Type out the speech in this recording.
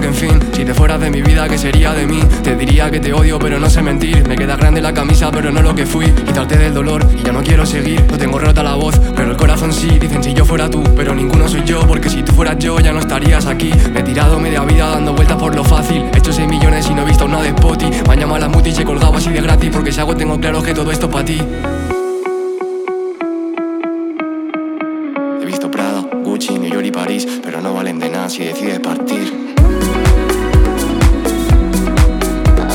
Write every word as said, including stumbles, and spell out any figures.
que en fin, si te fueras de mi vida, ¿qué sería de mí? Te diría que te odio pero no sé mentir. Me queda grande la camisa pero no lo que fui. Quitarte del dolor y ya no quiero seguir. No tengo rota la voz pero el corazón sí. Dicen si yo fuera tú, pero ninguno soy yo, porque si tú fueras yo ya no estarías aquí. Me he tirado media vida dando vueltas por lo fácil. He hecho seis millones y no he visto una de Spotify. Me han llamado a la muti y se he colgado así de gratis, porque si hago tengo claro que todo esto es pa' ti. He visto Prada, Gucci, New York y París, pero no valen de nada si decides partir.